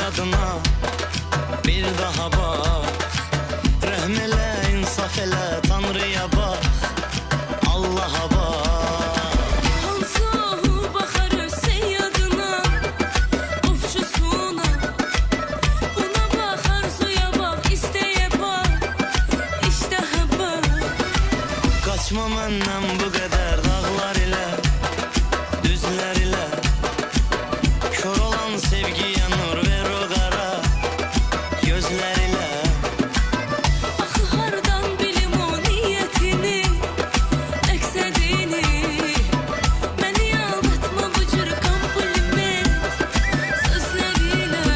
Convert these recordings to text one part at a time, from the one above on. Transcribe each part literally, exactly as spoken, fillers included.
seyyadına bir daha bak. Rehm ele, insaf ele, Tanrı'ya bak, Allah'a bak. Hansı bakarı seyyadına, ofçusuna. Buna bak, arzuya bak, isteye bak, iştaha bak. Kaçma menden bu kadar dağlar ile, düzler ile. Kör olan sevgiye nur ver o kara gözler ile. Axı hardan bilim o niyetini, məqsədini. Məni aldatma bu cür kompliment sözlərilə.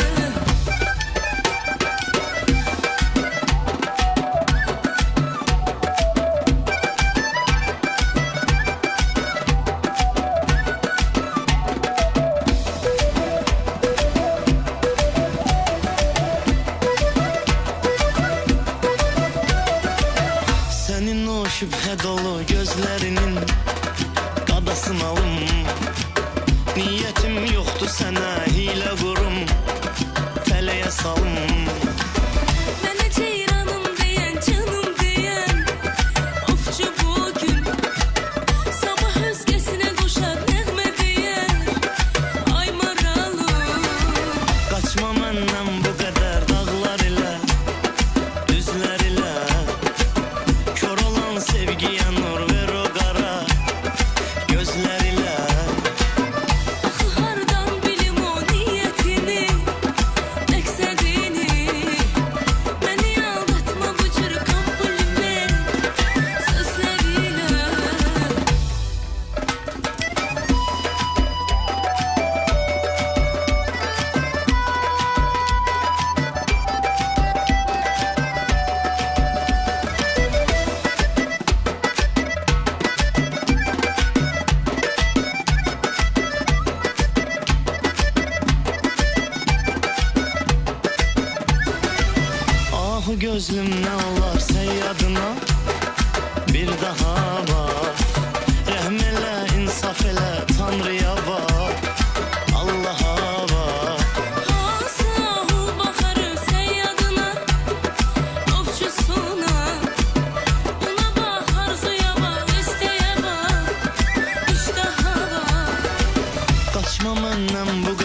Senin o şüphe dolu gözlerinin qadasını alım. Niyetim yoktu sana hile kurum, feleğe salım. Mənə ceyranım deyən, canım deyən ofçu bugün. Sabah özgəsinə qoşar nəğmə deyər, ay maralım. Kaçma menden bu kadar dağlar ile, düzler ile. Kör olan sevgiye nur ver o kara gözler ile. Axı hardan bilim o niyetini, məqsədini. Məni aldatma bu cür kompliment sözlərilə. Ah gözlüm ne olar seyyadına bir daha bak. Rehm ele, insaf ele, Tanrı'ya bak, Allah'a bak. Hansı bakarı seyyadına, ofçusuna. Buna bak, arzuya bak, isteye bak, iştaha bak. Kaçma menden bu